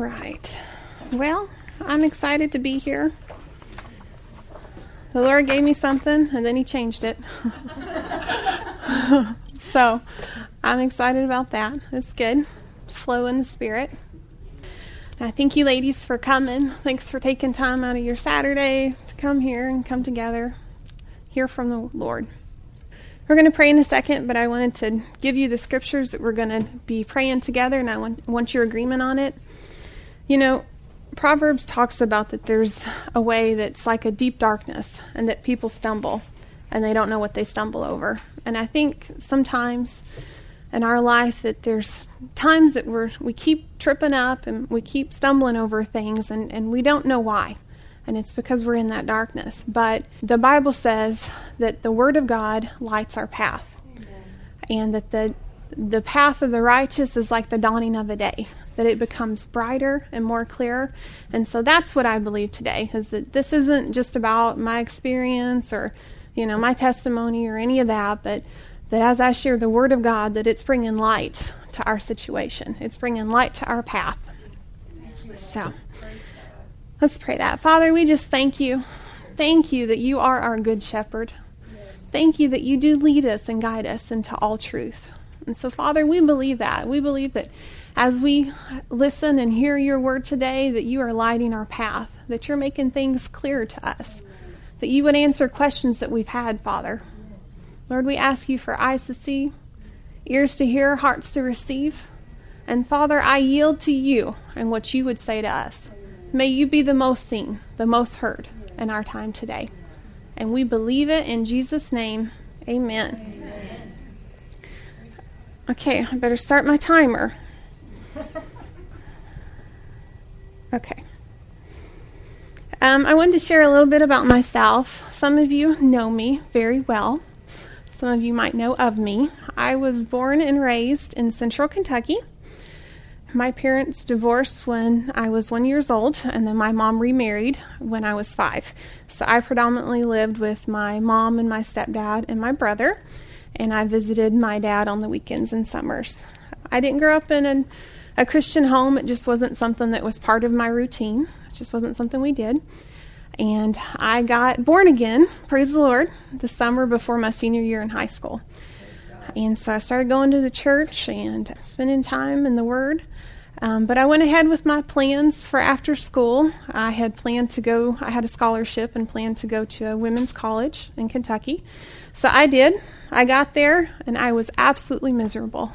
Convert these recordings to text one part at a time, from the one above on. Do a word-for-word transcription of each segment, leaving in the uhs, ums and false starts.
right. Well, I'm excited to be here. The Lord gave me something, and then he changed it. So, I'm excited about that. It's good. Flow in the Spirit. And I thank you ladies for coming. Thanks for taking time out of your Saturday to come here and come together, hear from the Lord. We're going to pray in a second, but I wanted to give you the scriptures that we're going to be praying together, and I want, want your agreement on it. You know, Proverbs talks about that there's a way that's like a deep darkness, and that people stumble, and they don't know what they stumble over. And I think sometimes in our life that there's times that we're, we keep tripping up, and we keep stumbling over things, and, and we don't know why. And it's because we're in that darkness. But the Bible says that the Word of God lights our path. Amen. And that the the path of the righteous is like the dawning of a day, that it becomes brighter and more clear. And so that's what I believe today, is that this isn't just about my experience or, you know, my testimony or any of that, but that as I share the Word of God, that it's bringing light to our situation. It's bringing light to our path. So let's pray that. Father, we just thank you. Thank you that you are our good shepherd. Thank you that you do lead us and guide us into all truth. And so, Father, we believe that. We believe that as we listen and hear your word today, that you are lighting our path, that you're making things clear to us, that you would answer questions that we've had, Father. Lord, we ask you for eyes to see, ears to hear, hearts to receive. And Father, I yield to you and what you would say to us. May you be the most seen, the most heard in our time today. And we believe it in Jesus' name. Amen. Amen. Okay, I better start my timer. Okay. Um, I wanted to share a little bit about myself. Some of you know me very well. Some of you might know of me. I was born and raised in Central Kentucky. My parents divorced when I was one years old, and then my mom remarried when I was five. So I predominantly lived with my mom and my stepdad and my brother, and I visited my dad on the weekends and summers. I didn't grow up in a, a Christian home. It just wasn't something that was part of my routine. It just wasn't something we did. And I got born again, praise the Lord, the summer before my senior year in high school. And so I started going to the church and spending time in the Word. Um, but I went ahead with my plans for after school. I had planned to go, I had a scholarship and planned to go to a women's college in Kentucky. So I did. I got there, and I was absolutely miserable.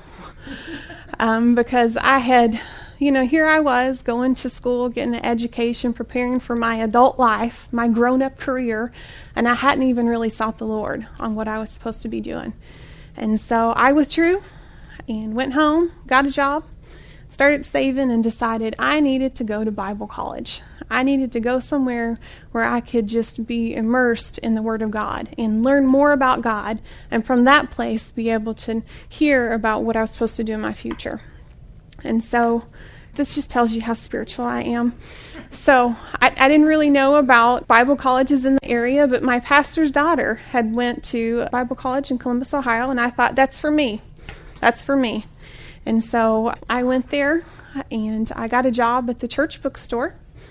um, because I had, you know, here I was going to school, getting an education, preparing for my adult life, my grown-up career, and I hadn't even really sought the Lord on what I was supposed to be doing. And so I withdrew and went home, got a job, started saving, and decided I needed to go to Bible college. I needed to go somewhere where I could just be immersed in the Word of God and learn more about God, and from that place be able to hear about what I was supposed to do in my future. And so this just tells you how spiritual I am. So I, I didn't really know about Bible colleges in the area, but my pastor's daughter had went to Bible college in Columbus, Ohio, and I thought, that's for me. That's for me. And so I went there, and I got a job at the church bookstore.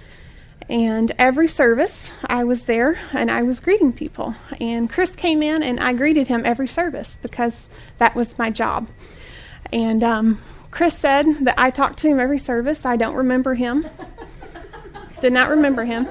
And every service, I was there, and I was greeting people. And Chris came in, and I greeted him every service because that was my job. And um, Chris said that I talked to him every service. I don't remember him. Did not remember him.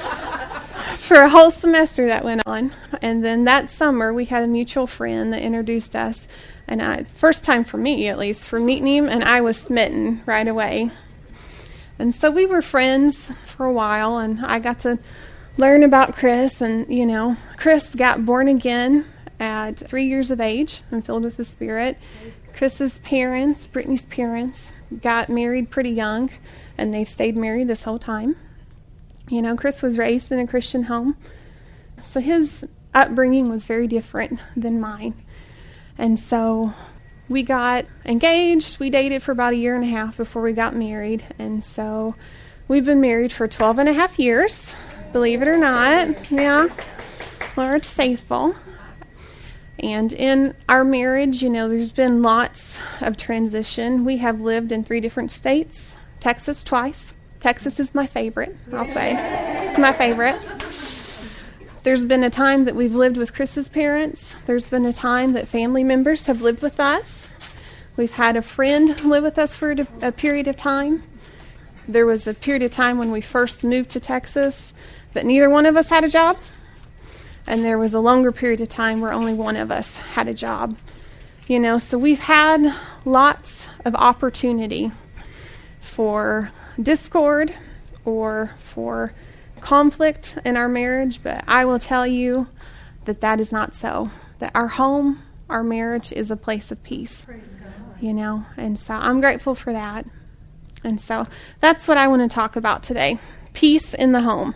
For a whole semester that went on. And then that summer, we had a mutual friend that introduced us. And I, first time for me, at least, for meeting him, and I was smitten right away. And so we were friends for a while, and I got to learn about Chris. And, you know, Chris got born again at three years of age and filled with the Spirit. Chris's parents, Brittany's parents, got married pretty young, and they've stayed married this whole time. You know, Chris was raised in a Christian home, so his upbringing was very different than mine. And so we got engaged. We dated for about a year and a half before we got married. And so we've been married for twelve and a half years, believe it or not. Yeah, Lord's faithful. And in our marriage, you know, there's been lots of transition. We have lived in three different states Texas twice. Texas is my favorite, I'll say. It's my favorite. There's been a time that we've lived with Chris's parents. There's been a time that family members have lived with us. We've had a friend live with us for a period of time. There was a period of time when we first moved to Texas that neither one of us had a job. And there was a longer period of time where only one of us had a job. You know, so we've had lots of opportunity for discord or for conflict in our marriage, but I will tell you that that is not so. That our home, our marriage is a place of peace. Praise God. You know, and so I'm grateful for that. And so that's what I want to talk about today. Peace in the home.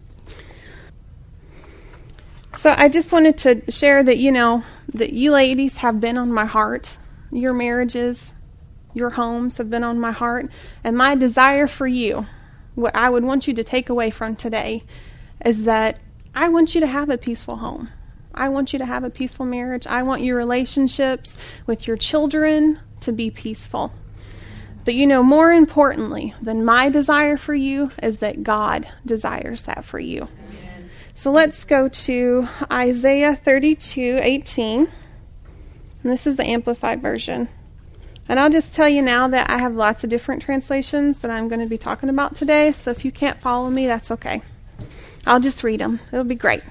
So I just wanted to share that, you know, that you ladies have been on my heart. Your marriages, your homes have been on my heart. And my desire for you, what I would want you to take away from today, is that I want you to have a peaceful home. I want you to have a peaceful marriage. I want your relationships with your children to be peaceful. But you know, more importantly than my desire for you is that God desires that for you. Amen. So let's go to Isaiah thirty-two eighteen. And this is the Amplified Version. And I'll just tell you now that I have lots of different translations that I'm going to be talking about today. So if you can't follow me, that's okay. I'll just read them. It'll be great.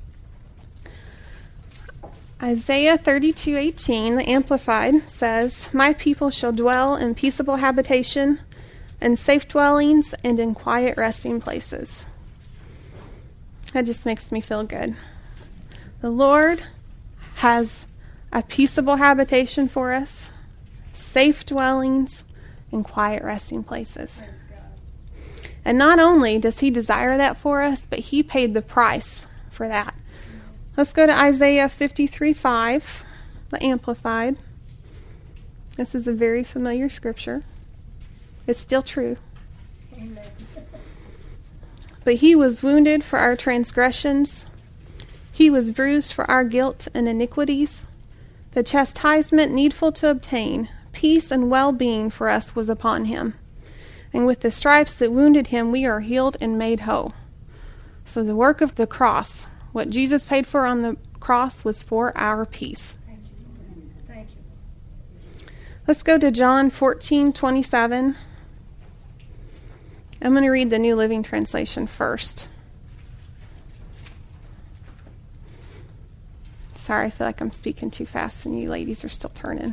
Isaiah thirty-two eighteen, the Amplified, says, "My people shall dwell in peaceable habitation, in safe dwellings, and in quiet resting places." That just makes me feel good. The Lord has a peaceable habitation for us, safe dwellings, and quiet resting places. And not only does He desire that for us, but He paid the price for that. Let's go to Isaiah fifty-three five, the Amplified. This is a very familiar scripture. It's still true. Amen. "But He was wounded for our transgressions. He was bruised for our guilt and iniquities. The chastisement needful to obtain peace and well-being for us was upon Him. And with the stripes that wounded Him, we are healed and made whole." So the work of the cross, what Jesus paid for on the cross, was for our peace. Thank you. Thank you. Let's go to John fourteen twenty-seven. I'm going to read the New Living Translation first. Sorry, I feel like I'm speaking too fast and you ladies are still turning.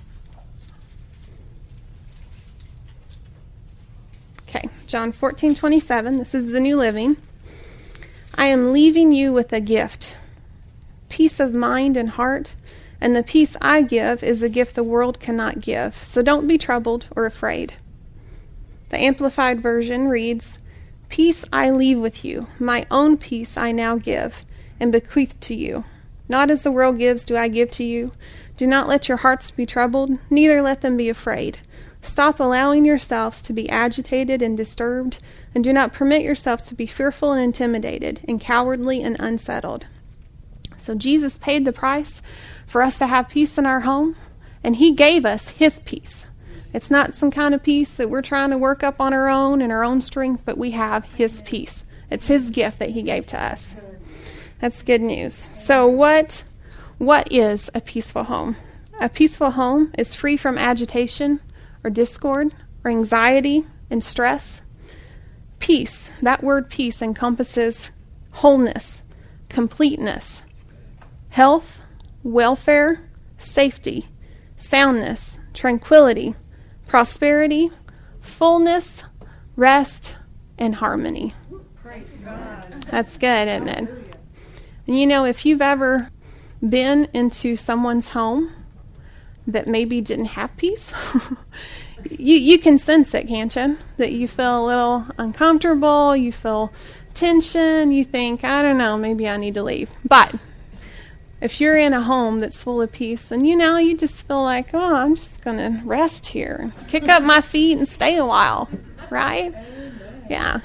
Okay, John fourteen twenty-seven. This is the New Living. "I am leaving you with a gift, peace of mind and heart, and the peace I give is a gift the world cannot give. So don't be troubled or afraid." The Amplified Version reads, "Peace I leave with you, my own peace I now give, and bequeath to you. Not as the world gives do I give to you. Do not let your hearts be troubled, neither let them be afraid. Stop allowing yourselves to be agitated and disturbed, and do not permit yourselves to be fearful and intimidated, and cowardly and unsettled." So Jesus paid the price for us to have peace in our home, and He gave us His peace. It's not some kind of peace that we're trying to work up on our own in our own strength, but we have His peace. It's His gift that He gave to us. That's good news. So what, what is a peaceful home? A peaceful home is free from agitation or discord or anxiety and stress. Peace, that word peace encompasses wholeness, completeness, health, welfare, safety, soundness, tranquility, prosperity, fullness, rest, and harmony. Praise God. That's good, isn't it? And you know, if you've ever been into someone's home that maybe didn't have peace, you you can sense it, can't you? That you feel a little uncomfortable, you feel tension, you think, I don't know, maybe I need to leave. But if you're in a home that's full of peace, then you know, you just feel like, oh, I'm just going to rest here, kick up my feet and stay a while, right? Yeah.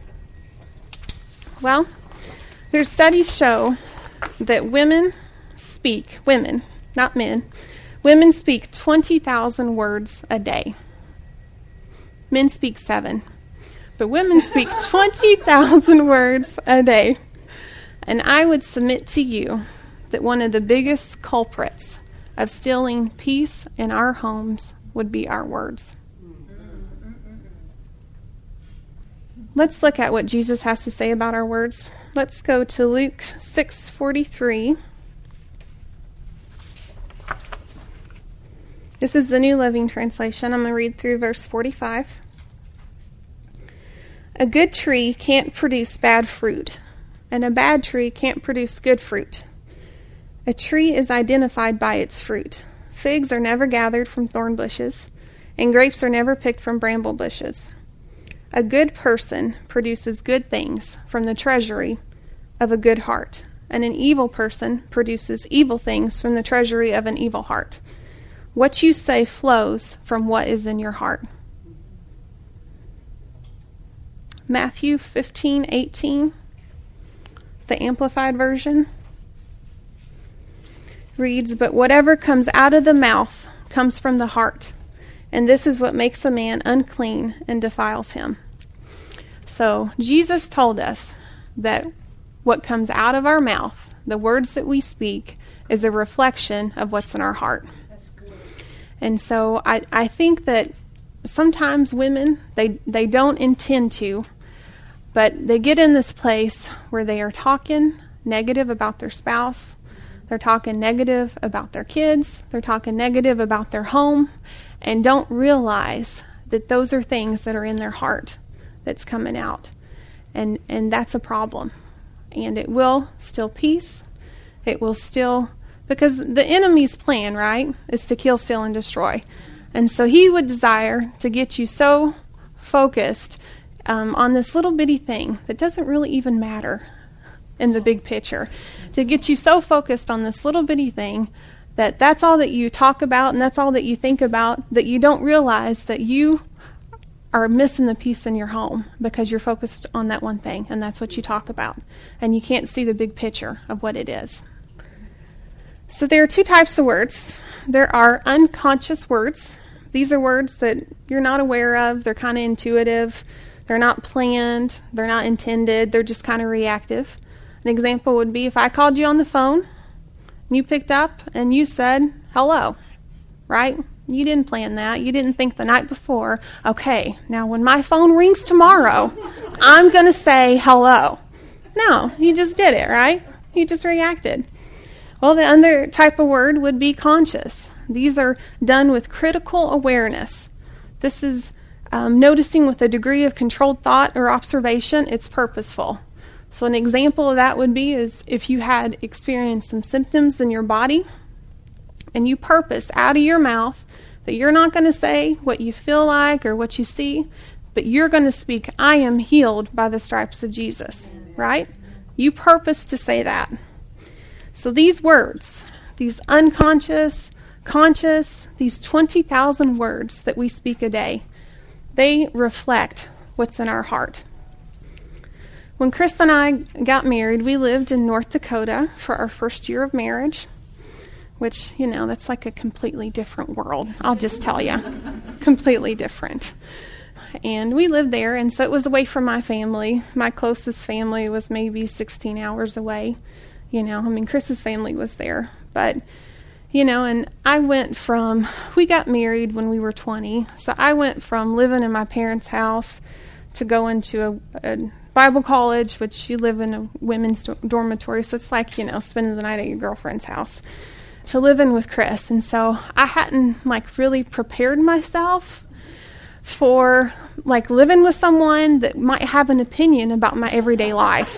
Well, their studies show that women speak, women, not men, women speak twenty thousand words a day. Men speak seven. But women speak twenty thousand words a day. And I would submit to you that one of the biggest culprits of stealing peace in our homes would be our words. Let's look at what Jesus has to say about our words. Let's go to Luke six forty-three. This is the New Living Translation. I'm going to read through verse forty-five. A good tree can't produce bad fruit, and a bad tree can't produce good fruit. A tree is identified by its fruit. Figs are never gathered from thorn bushes, and grapes are never picked from bramble bushes. A good person produces good things from the treasury of a good heart, and an evil person produces evil things from the treasury of an evil heart. What you say flows from what is in your heart. Matthew fifteen eighteen, the Amplified Version, reads, "But whatever comes out of the mouth comes from the heart, and this is what makes a man unclean and defiles him." So Jesus told us that what comes out of our mouth, the words that we speak, is a reflection of what's in our heart. That's good. And so I, I think that sometimes women, they, they don't intend to, but they get in this place where they are talking negative about their spouse. They're talking negative about their kids. They're talking negative about their home, and don't realize that those are things that are in their heart that's coming out. And and that's a problem. And it will steal peace. It will steal, because the enemy's plan, right, is to kill, steal, and destroy. And so he would desire to get you so focused um, on this little bitty thing that doesn't really even matter in the big picture. To get you so focused on this little bitty thing that that's all that you talk about and that's all that you think about, that you don't realize that you are missing the peace in your home because you're focused on that one thing, and that's what you talk about. And you can't see the big picture of what it is. So there are two types of words. There are unconscious words. These are words that you're not aware of. They're kind of intuitive. They're not planned. They're not intended. They're just kind of reactive. An example would be if I called you on the phone, and you picked up and you said, hello, right? You didn't plan that. You didn't think the night before, okay, now when my phone rings tomorrow, I'm going to say hello. No, you just did it, right? You just reacted. Well, the other type of word would be conscious. These are done with critical awareness. This is um, noticing with a degree of controlled thought or observation. It's purposeful. So an example of that would be is if you had experienced some symptoms in your body and you purpose out of your mouth that you're not going to say what you feel like or what you see, but you're going to speak, I am healed by the stripes of Jesus, right? You purpose to say that. So these words, these unconscious, conscious, these twenty thousand words that we speak a day, they reflect what's in our heart. When Chris and I got married, we lived in North Dakota for our first year of marriage, which, you know, that's like a completely different world. I'll just tell you, completely different. And we lived there, and so it was away from my family. My closest family was maybe sixteen hours away. You know, I mean, Chris's family was there. But, you know, and I went from, we got married when we were twenty, so I went from living in my parents' house to going to a, a Bible college, which you live in a women's do- dormitory, so it's like, you know, spending the night at your girlfriend's house, to living with Chris. And so I hadn't, like, really prepared myself for, like, living with someone that might have an opinion about my everyday life.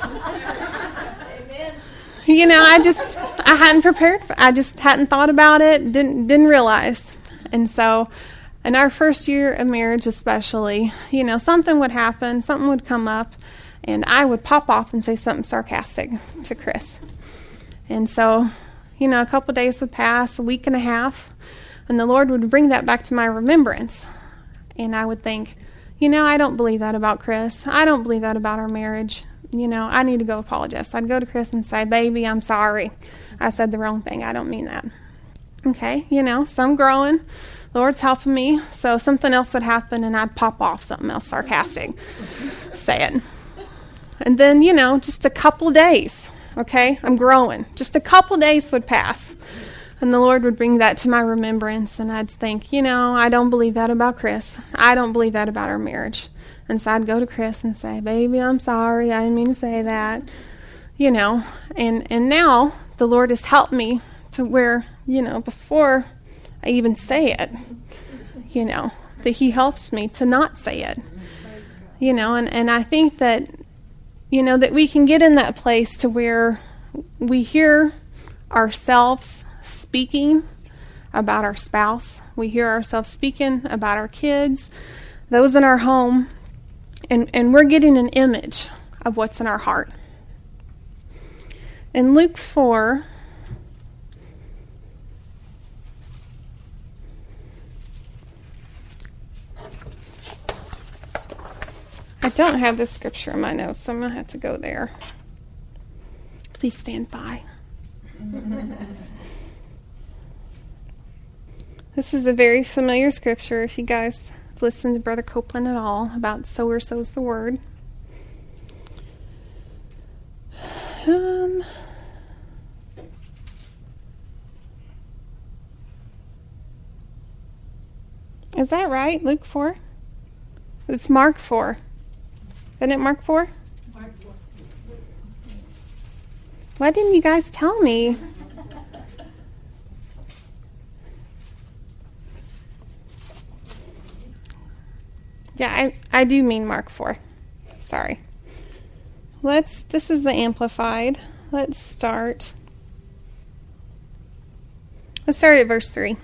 Amen. You know, I just, I hadn't prepared, for, I just hadn't thought about it, didn't didn't realize. And so in our first year of marriage especially, you know, something would happen, something would come up, and I would pop off and say something sarcastic to Chris. And so, you know, a couple of days would pass, a week and a half, and the Lord would bring that back to my remembrance. And I would think, you know, I don't believe that about Chris. I don't believe that about our marriage. You know, I need to go apologize. I'd go to Chris and say, baby, I'm sorry. I said the wrong thing. I don't mean that. Okay, you know, some growing. The Lord's helping me. So something else would happen and I'd pop off something else sarcastic. Say it. And then, you know, just a couple days, okay? I'm growing. Just a couple days would pass. And the Lord would bring that to my remembrance, and I'd think, you know, I don't believe that about Chris. I don't believe that about our marriage. And so I'd go to Chris and say, baby, I'm sorry. I didn't mean to say that. You know, and, and now the Lord has helped me to where, you know, before I even say it, you know, that he helps me to not say it. You know, and, and I think that, you know, that we can get in that place to where we hear ourselves speaking about our spouse. We hear ourselves speaking about our kids, those in our home, and, and we're getting an image of what's in our heart. In Luke four, I don't have this scripture in my notes, so I'm going to have to go there. Please stand by. This is a very familiar scripture if you guys have listened to Brother Copeland at all about sower sows the word. Um, is that right? Luke four? It's Mark four. Isn't it Mark four? Mark four. Why didn't you guys tell me? Yeah, I, I do mean Mark four. Sorry. Let's, this is the Amplified. Let's start. Let's start at verse three.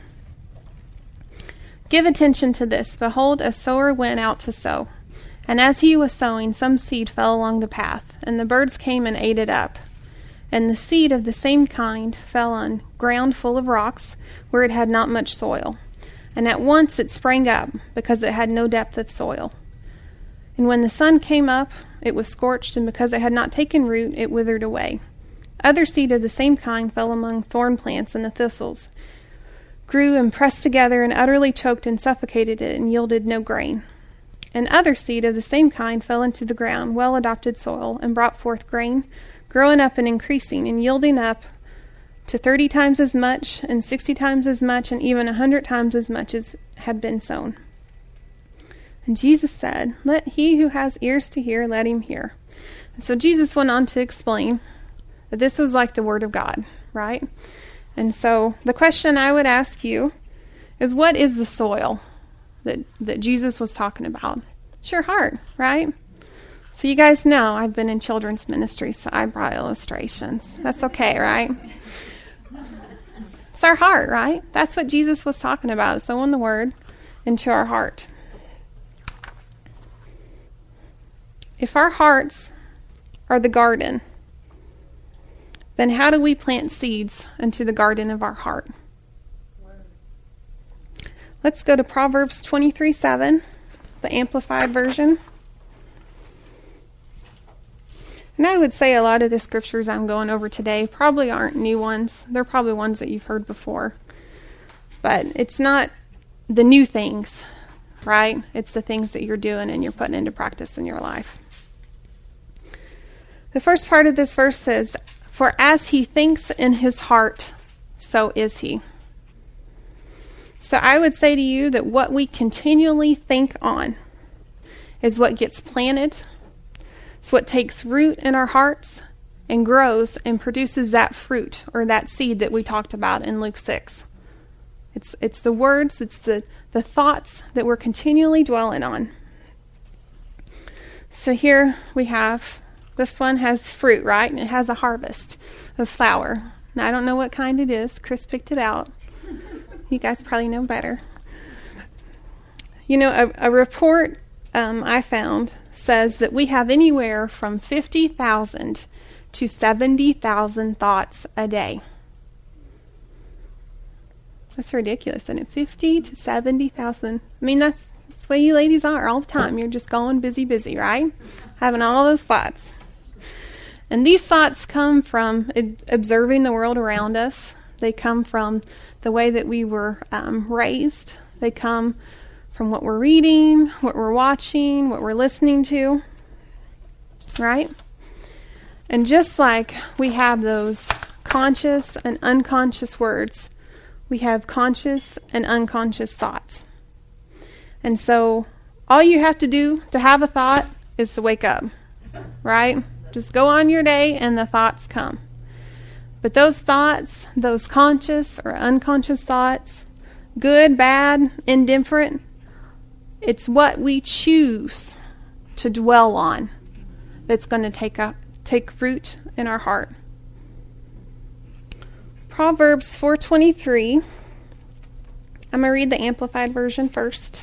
Give attention to this. Behold, a sower went out to sow. And as he was sowing, some seed fell along the path, and the birds came and ate it up. And the seed of the same kind fell on ground full of rocks, where it had not much soil. And at once it sprang up, because it had no depth of soil. And when the sun came up, it was scorched, and because it had not taken root, it withered away. Other seed of the same kind fell among thorn plants, and the thistles grew and pressed together and utterly choked and suffocated it, and yielded no grain. And other seed of the same kind fell into the ground, well-adopted soil, and brought forth grain, growing up and increasing, and yielding up to thirty times as much, and sixty times as much, and even a hundred times as much as had been sown. And Jesus said, let he who has ears to hear, let him hear. And so Jesus went on to explain that this was like the Word of God, right? And so the question I would ask you is, what is the soil that, that Jesus was talking about? It's your heart, right? So you guys know I've been in children's ministry, so I brought illustrations. That's okay, right? It's our heart, right? That's what Jesus was talking about, sowing the word into our heart. If our hearts are the garden, then how do we plant seeds into the garden of our heart? Let's go to Proverbs twenty-three seven, the Amplified Version. And I would say a lot of the scriptures I'm going over today probably aren't new ones. They're probably ones that you've heard before. But it's not the new things, right? It's the things that you're doing and you're putting into practice in your life. The first part of this verse says, for as he thinks in his heart, so is he. So I would say to you that what we continually think on is what gets planted. It's what takes root in our hearts and grows and produces that fruit or that seed that we talked about in Luke six. It's it's the words, it's the, the thoughts that we're continually dwelling on. So here we have, this one has fruit, right? And it has a harvest of flower. Now, I don't know what kind it is. Chris picked it out. You guys probably know better. You know, a, a report um, I found says that we have anywhere from fifty thousand to seventy thousand thoughts a day. That's ridiculous, isn't it? fifty to seventy thousand. I mean, that's, that's the way you ladies are all the time. You're just going busy, busy, right? Having all those thoughts. And these thoughts come from observing the world around us. They come from the way that we were um, raised, They come from what we're reading, what we're watching, what we're listening to, right? And just like we have those conscious and unconscious words, we have conscious and unconscious thoughts. And so all you have to do to have a thought is to wake up, right? Just go on your day and the thoughts come. But those thoughts, those conscious or unconscious thoughts, good, bad, indifferent, it's what we choose to dwell on that's going to take up, take root in our heart. Proverbs four twenty-three. I'm going to read the Amplified Version first.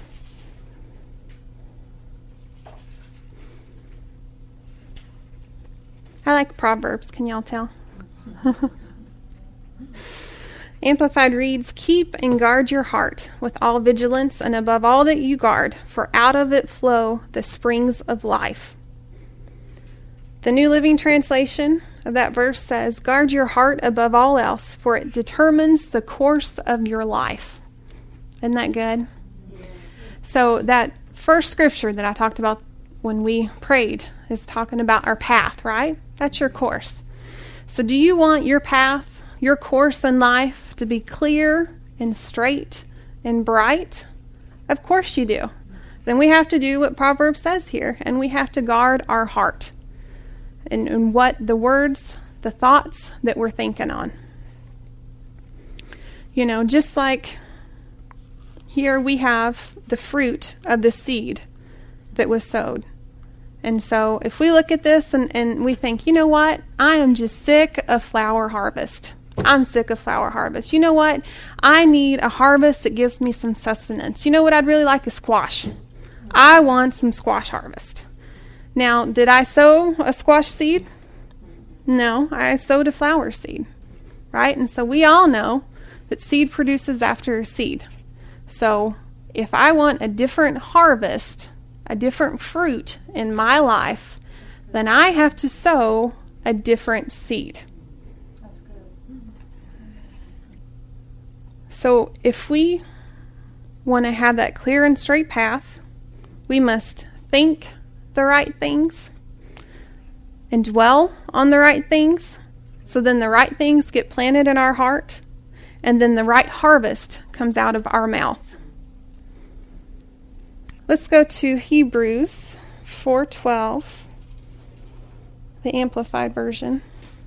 I like Proverbs, can y'all tell? Amplified reads, "Keep and guard your heart with all vigilance, and above all that you guard, for out of it flow the springs of life." The New Living Translation of that verse says, "Guard your heart above all else, for it determines the course of your life." Isn't that good? Yes. So that first scripture that I talked about when we prayed is talking about our path, right? That's your course. So do you want your path, your course in life to be clear and straight and bright? Of course you do. Then we have to do what Proverbs says here, and we have to guard our heart and, and what the words, the thoughts that we're thinking on. You know, just like here we have the fruit of the seed that was sowed. And so if we look at this and, and we think, you know what, I am just sick of flower harvest. I'm sick of flower harvest. You know what? I need a harvest that gives me some sustenance. You know what I'd really like is squash. I want some squash harvest. Now, did I sow a squash seed? No, I sowed a flower seed, right? And so we all know that seed produces after a seed. So if I want a different harvest, a different fruit in my life, then I have to sow a different seed. That's good. So if we want to have that clear and straight path, we must think the right things and dwell on the right things, so then the right things get planted in our heart, and then the right harvest comes out of our mouth. Let's go to Hebrews four twelve, the Amplified Version.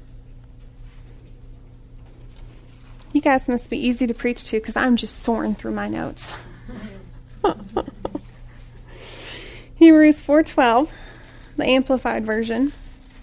You guys must be easy to preach to because I'm just soaring through my notes. Hebrews four twelve, the Amplified Version,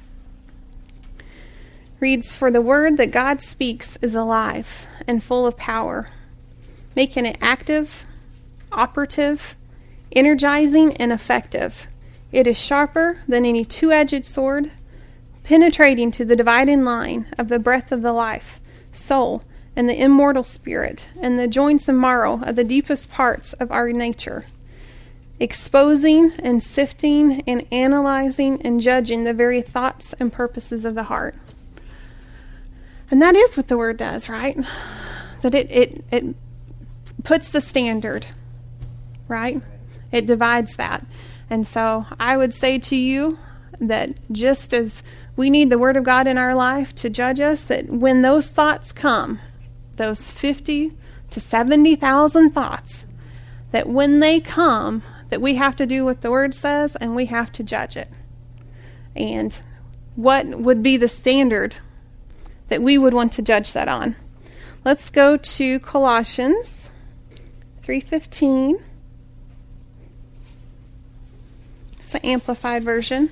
reads, "For the word that God speaks is alive and full of power, making it active, operative, energizing, and effective. It is sharper than any two-edged sword, penetrating to the dividing line of the breath of the life, soul, and the immortal spirit, and the joints and marrow of the deepest parts of our nature, exposing and sifting and analyzing and judging the very thoughts and purposes of the heart." And that is what the word does, right? That it it, it puts the standard, right? It divides that. And so I would say to you that just as we need the Word of God in our life to judge us, that when those thoughts come, those fifty to seventy thousand thoughts, that when they come, that we have to do what the Word says and we have to judge it. And what would be the standard that we would want to judge that on? Let's go to Colossians three fifteen. It's the Amplified Version.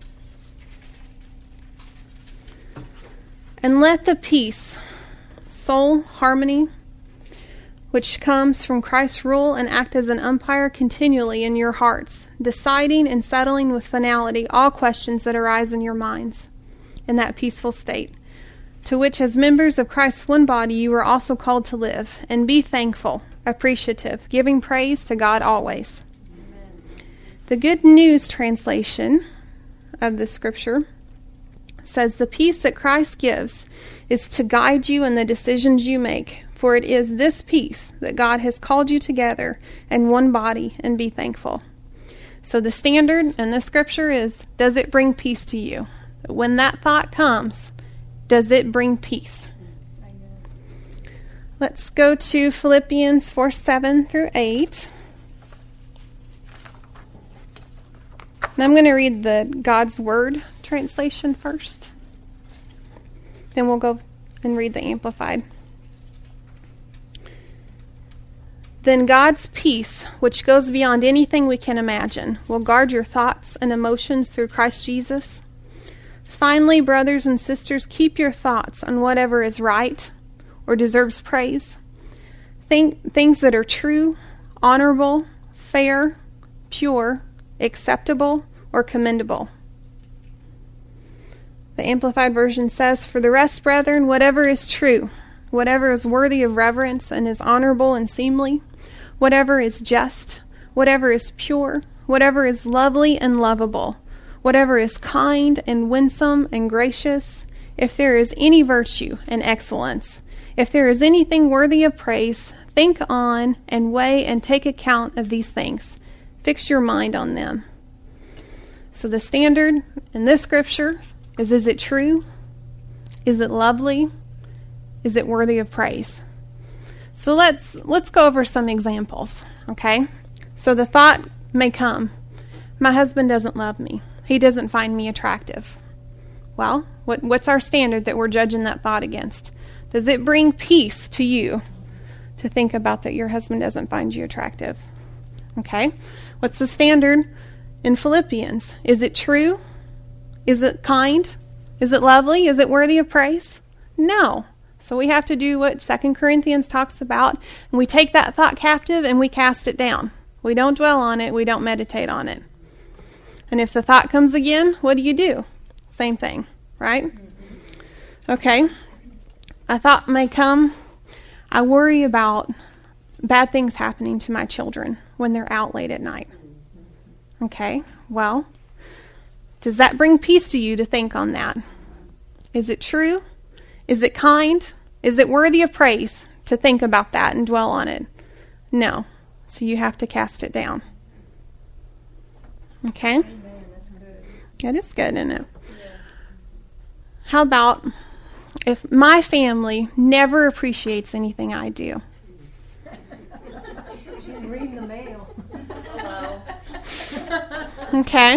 "And let the peace, soul harmony, which comes from Christ's rule and act as an umpire continually in your hearts, deciding and settling with finality all questions that arise in your minds, in that peaceful state, to which as members of Christ's one body you are also called to live, and be thankful, appreciative, giving praise to God always." The Good News translation of the scripture says, "The peace that Christ gives is to guide you in the decisions you make, For it is this peace that God has called you together in one body, and be thankful. So the standard in this scripture is, does it bring peace to you? When that thought comes, does it bring peace? Let's go to Philippians four, seven through eight. And I'm going to read the God's Word translation first. Then we'll go and read the Amplified. Then God's peace, which goes beyond anything we can imagine, will guard your thoughts and emotions through Christ Jesus. Finally, brothers and sisters, keep your thoughts on whatever is right or deserves praise. Think things that are true, honorable, fair, pure, acceptable, or commendable. The Amplified Version says, for the rest, brethren, whatever is true, whatever is worthy of reverence and is honorable and seemly, whatever is just, whatever is pure, whatever is lovely and lovable, whatever is kind and winsome and gracious, if there is any virtue and excellence, if there is anything worthy of praise, think on and weigh and take account of these things. Fix your mind on them. So the standard in this scripture is, is it true? Is it lovely? Is it worthy of praise? So let's let's go over some examples, okay? So the thought may come, my husband doesn't love me. He doesn't find me attractive. Well, what, what's our standard that we're judging that thought against? Does it bring peace to you to think about that your husband doesn't find you attractive? Okay? What's the standard in Philippians? Is it true? Is it kind? Is it lovely? Is it worthy of praise? No. So we have to do what Second Corinthians talks about, and we take that thought captive and we cast it down. We don't dwell on it. We don't meditate on it. And if the thought comes again, what do you do? Same thing, right? Okay. A thought may come, I worry about bad things happening to my children when they're out late at night. Okay, well, does that bring peace to you to think on that? Is it true? Is it kind? Is it worthy of praise to think about that and dwell on it? No. So you have to cast it down. Okay? Amen. That's good. That is good, isn't it? Yes. How about if my family never appreciates anything I do? She's reading the mail. Hello. Okay.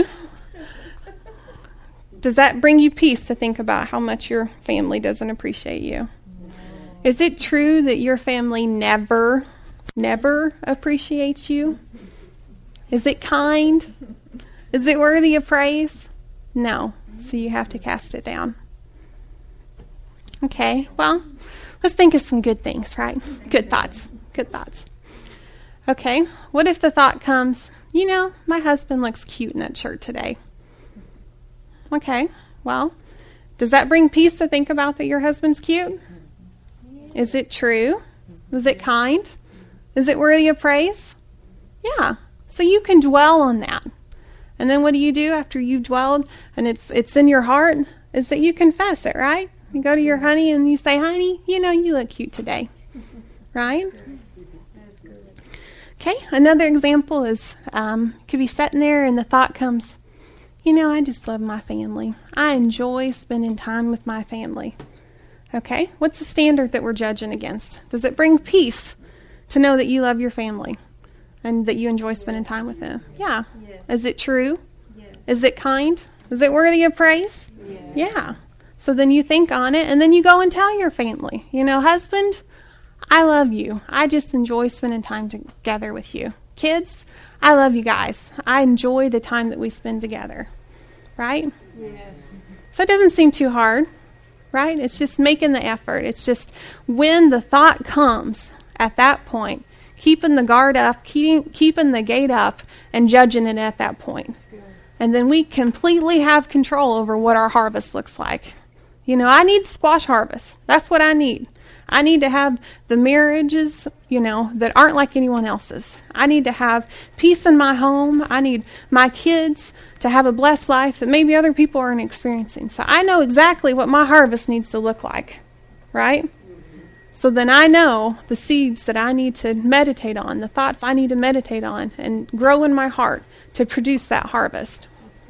Does that bring you peace to think about how much your family doesn't appreciate you? No. Is it true that your family never, never appreciates you? Is it kind? Is it worthy of praise? No. So you have to cast it down. Okay, well, let's think of some good things, right? Good thoughts. Good thoughts. Okay, what if the thought comes, you know, my husband looks cute in that shirt today. Okay, well, does that bring peace to think about that your husband's cute? Is it true? Is it kind? Is it worthy of praise? Yeah, so you can dwell on that. And then what do you do after you've dwelled and it's it's in your heart? Is that you confess it, right? You go to your honey and you say, honey, you know, you look cute today, right? Okay, another example is um, could be sitting there and the thought comes, you know, I just love my family. I enjoy spending time with my family. Okay, what's the standard that we're judging against? Does it bring peace to know that you love your family and that you enjoy spending time with them? Yeah. Yes. Is it true? Yes. Is it kind? Is it worthy of praise? Yes. Yeah. So then you think on it and then you go and tell your family, you know, husband, I love you. I just enjoy spending time together with you. Kids, I love you guys. I enjoy the time that we spend together. Right? Yes. So it doesn't seem too hard, right? It's just making the effort. It's just when the thought comes at that point, keeping the guard up, keeping, keeping the gate up, and judging it at that point. And then we completely have control over what our harvest looks like. You know, I need squash harvest. That's what I need. I need to have the marriages, you know, that aren't like anyone else's. I need to have peace in my home. I need my kids to have a blessed life that maybe other people aren't experiencing. So I know exactly what my harvest needs to look like, right? So then I know the seeds that I need to meditate on, the thoughts I need to meditate on and grow in my heart to produce that harvest.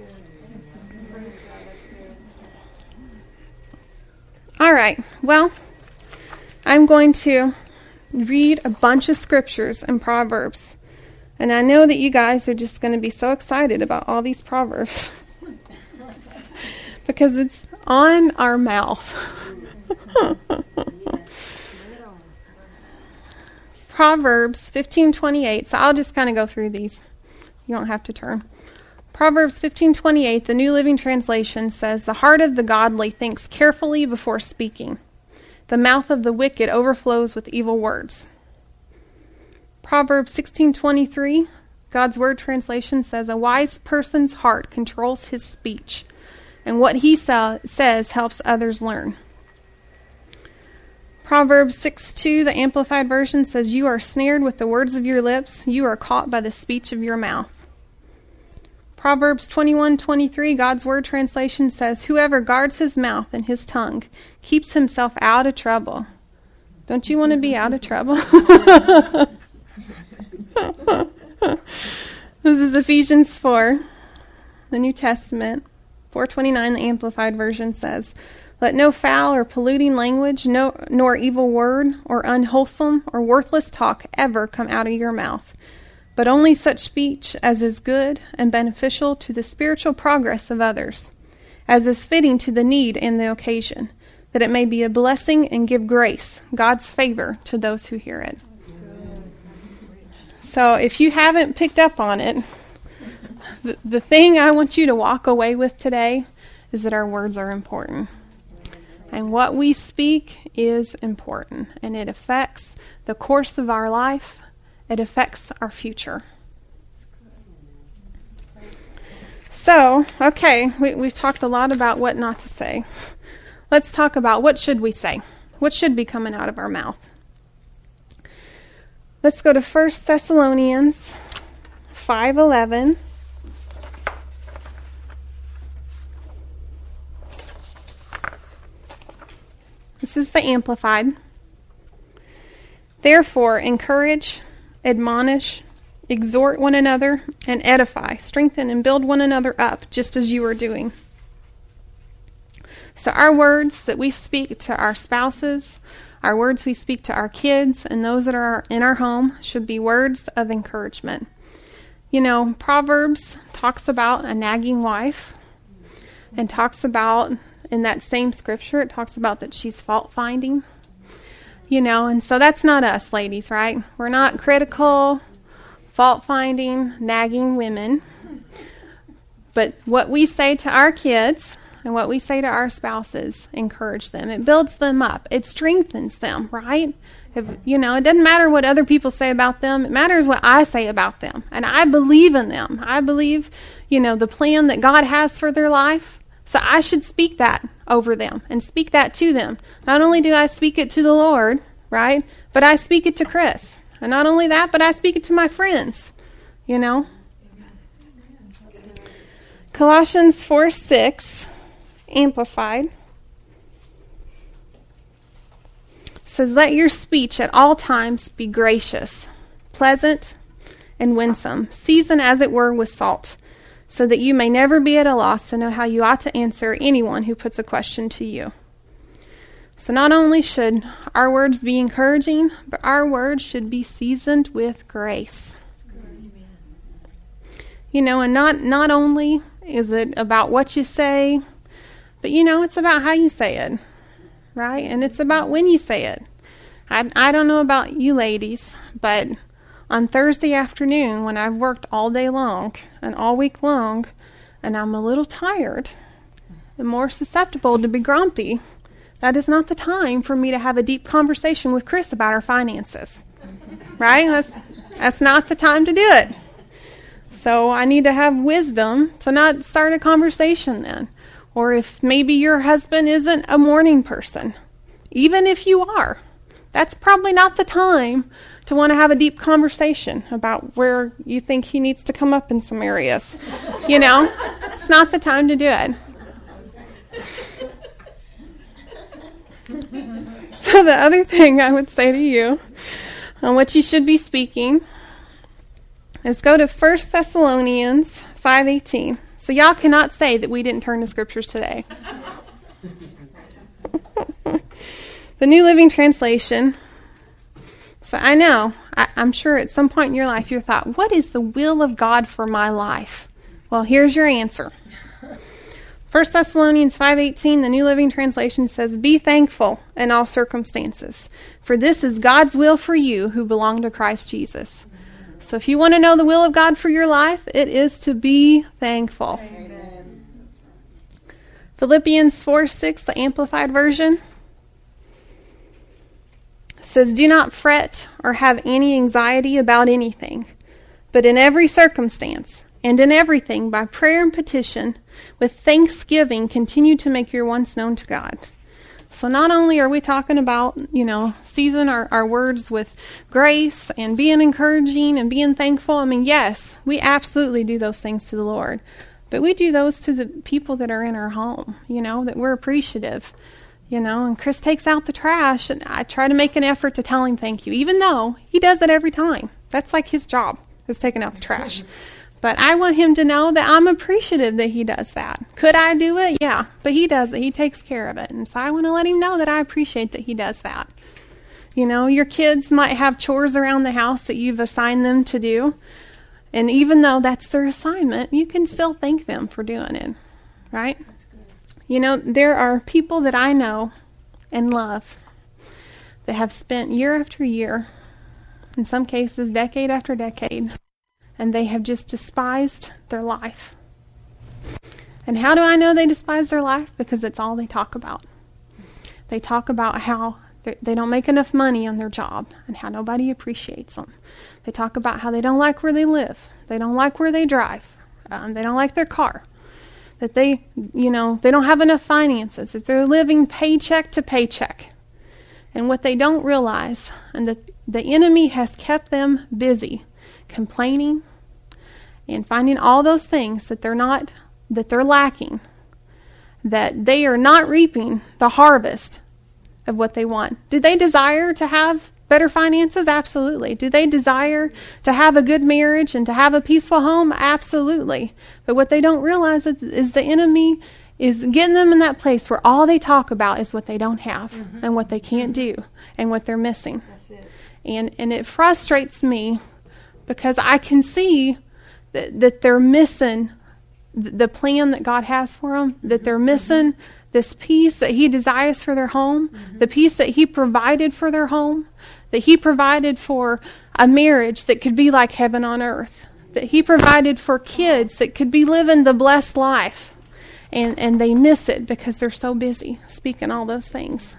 All right, well, I'm going to read a bunch of scriptures in Proverbs. And I know that you guys are just going to be so excited about all these Proverbs because it's on our mouth. Proverbs fifteen twenty-eight. So I'll just kind of go through these. You don't have to turn. Proverbs fifteen twenty-eight, the New Living Translation says, "The heart of the godly thinks carefully before speaking. The mouth of the wicked overflows with evil words." Proverbs sixteen twenty-three, God's Word Translation says, "A wise person's heart controls his speech, and what he sa- says helps others learn." Proverbs six two, the Amplified Version says, "You are snared with the words of your lips. You are caught by the speech of your mouth." Proverbs twenty-one twenty-three, God's Word Translation says, "Whoever guards his mouth and his tongue keeps himself out of trouble." Don't you want to be out of trouble? This is Ephesians four, the New Testament. four twenty-nine, the Amplified Version says, "Let no foul or polluting language, no, nor evil word, or unwholesome or worthless talk ever come out of your mouth, but only such speech as is good and beneficial to the spiritual progress of others, as is fitting to the need and the occasion, that it may be a blessing and give grace, God's favor, to those who hear it." So if you haven't picked up on it, the, the thing I want you to walk away with today is that our words are important. And what we speak is important, and it affects the course of our life. It affects our future. So, okay, we, we've talked a lot about what not to say. Let's talk about what should we say. What should be coming out of our mouth? Let's go to First Thessalonians five eleven. This is the Amplified. "Therefore, encourage, admonish, exhort one another, and edify, strengthen, and build one another up, just as you are doing." So our words that we speak to our spouses, our words we speak to our kids, and those that are in our home should be words of encouragement. You know, Proverbs talks about a nagging wife and talks about, in that same scripture, it talks about that she's fault-finding. You know, and so that's not us, ladies, right? We're not critical, fault-finding, nagging women. But what we say to our kids and what we say to our spouses, encourage them. It builds them up. It strengthens them, right? If, you know, it doesn't matter what other people say about them. It matters what I say about them. And I believe in them. I believe, you know, the plan that God has for their life. So I should speak that over them and speak that to them. Not only do I speak it to the Lord, right, but I speak it to Chris. And not only that, but I speak it to my friends, you know. Colossians four six, Amplified, says, "Let your speech at all times be gracious, pleasant, and winsome, seasoned as it were with salt, so that you may never be at a loss to know how you ought to answer anyone who puts a question to you." So not only should our words be encouraging, but our words should be seasoned with grace. You know, and not, not only is it about what you say, but you know, it's about how you say it, right? And it's about when you say it. I, I don't know about you ladies, but on Thursday afternoon, when I've worked all day long and all week long, and I'm a little tired and more susceptible to be grumpy, that is not the time for me to have a deep conversation with Chris about our finances. Right? That's, that's not the time to do it. So I need to have wisdom to not start a conversation then. Or if maybe your husband isn't a morning person, even if you are, that's probably not the time to want to have a deep conversation about where you think he needs to come up in some areas. You know, it's not the time to do it. So the other thing I would say to you on what you should be speaking is go to First Thessalonians five eighteen. So y'all cannot say that we didn't turn to scriptures today. The New Living Translation. So I know, I, I'm sure at some point in your life you thought, what is the will of God for my life? Well, here's your answer. First Thessalonians five eighteen, the New Living Translation says, be thankful in all circumstances, for this is God's will for you who belong to Christ Jesus. So if you want to know the will of God for your life, it is to be thankful. Amen. Philippians four six, the Amplified Version, says, do not fret or have any anxiety about anything, but in every circumstance and in everything by prayer and petition, with thanksgiving, continue to make your wants known to God. So not only are we talking about, you know, season our, our words with grace and being encouraging and being thankful. I mean, yes, we absolutely do those things to the Lord, but we do those to the people that are in our home, you know, that we're appreciative, you know, and Chris takes out the trash and I try to make an effort to tell him thank you, even though he does it every time. That's like his job, is taking out the trash. But I want him to know that I'm appreciative that he does that. Could I do it? Yeah, but he does it. He takes care of it. And so I want to let him know that I appreciate that he does that. You know, your kids might have chores around the house that you've assigned them to do. And even though that's their assignment, you can still thank them for doing it, right? That's good. You know, there are people that I know and love that have spent year after year, in some cases decade after decade, and they have just despised their life. And how do I know they despise their life? Because it's all they talk about. They talk about how they don't make enough money on their job and how nobody appreciates them. They talk about how they don't like where they live. They don't like where they drive. Um, they don't like their car. That they, you know, they don't have enough finances. That they're living paycheck to paycheck. And what they don't realize, and that the enemy has kept them busy complaining and finding all those things that they're not, that they're lacking, that they are not reaping the harvest of what they want. Do they desire to have better finances? Absolutely. Do they desire to have a good marriage and to have a peaceful home? Absolutely. But what they don't realize is, is the enemy is getting them in that place where all they talk about is what they don't have, mm-hmm. and what they can't do and what they're missing. That's it. And and it frustrates me because I can see that, that they're missing the plan that God has for them, mm-hmm. that they're missing mm-hmm. this peace that he desires for their home, mm-hmm. the peace that he provided for their home, that he provided for a marriage that could be like heaven on earth, that he provided for kids that could be living the blessed life. And, and they miss it because they're so busy speaking all those things.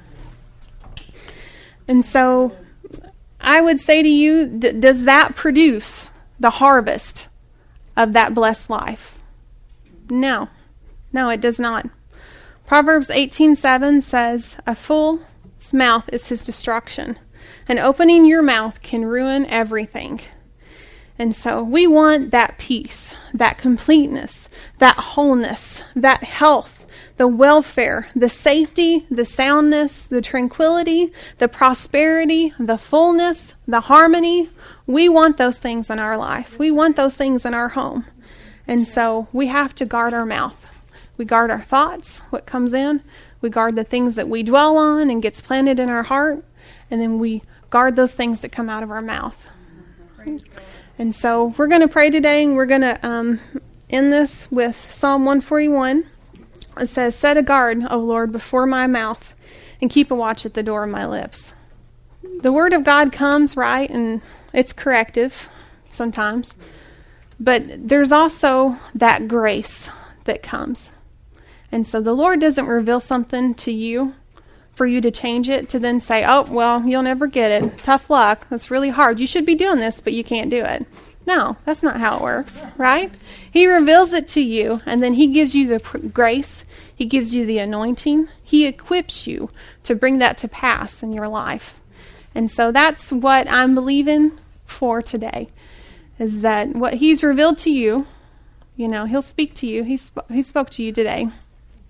And so I would say to you, d- does that produce the harvest of that blessed life? No. No, it does not. Proverbs eighteen seven says, a fool's mouth is his destruction, and opening your mouth can ruin everything. And so we want that peace, that completeness, that wholeness, that health, the welfare, the safety, the soundness, the tranquility, the prosperity, the fullness, the harmony. We want those things in our life. We want those things in our home. And so we have to guard our mouth. We guard our thoughts, what comes in. We guard the things that we dwell on and gets planted in our heart. And then we guard those things that come out of our mouth. Praise God. And so we're going to pray today, and we're going to um, end this with Psalm one forty-one. It says, set a guard, O Lord, before my mouth, and keep a watch at the door of my lips. The word of God comes, right, and it's corrective sometimes. But there's also that grace that comes. And so the Lord doesn't reveal something to you for you to change it, to then say, oh, well, you'll never get it. Tough luck. That's really hard. You should be doing this, but you can't do it. No, that's not how it works, right? He reveals it to you, and then he gives you the pr- grace. He gives you the anointing. He equips you to bring that to pass in your life. And so that's what I'm believing for today, is that what he's revealed to you, you know, he'll speak to you. He, sp- he spoke to you today.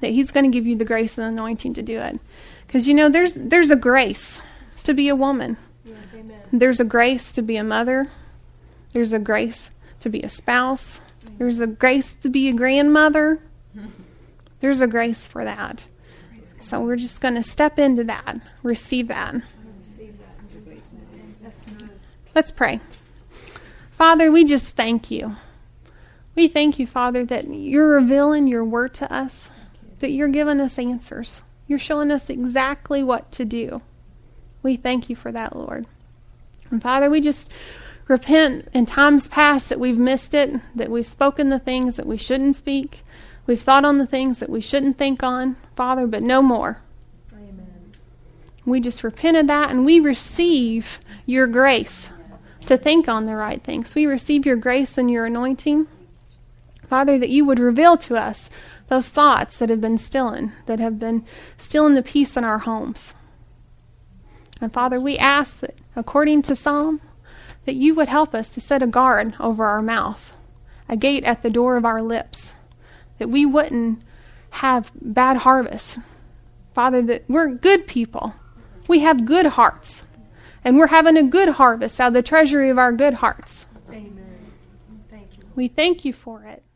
that he's going to give you the grace and anointing to do it. Because, you know, there's there's a grace to be a woman. Yes, amen. There's a grace to be a mother. There's a grace to be a spouse. There's a grace to be a grandmother. There's a grace for that. So we're just going to step into that, receive that. Receive that in Jesus' name. That's good. Let's pray. Father, we just thank you. We thank you, Father, that you're revealing your word to us, that you're giving us answers. You're showing us exactly what to do. We thank you for that, Lord. And Father, we just repent in times past that we've missed it, that we've spoken the things that we shouldn't speak. We've thought on the things that we shouldn't think on, Father, but no more. Amen. We just repent of that, and we receive your grace to think on the right things. We receive your grace and your anointing. Father, that you would reveal to us those thoughts that have been stealing, that have been stealing the peace in our homes. And Father, we ask that, according to Psalm, that you would help us to set a guard over our mouth, a gate at the door of our lips, that we wouldn't have bad harvests. Father, that we're good people. We have good hearts, and we're having a good harvest out of the treasury of our good hearts. Amen. Thank you. We thank you for it.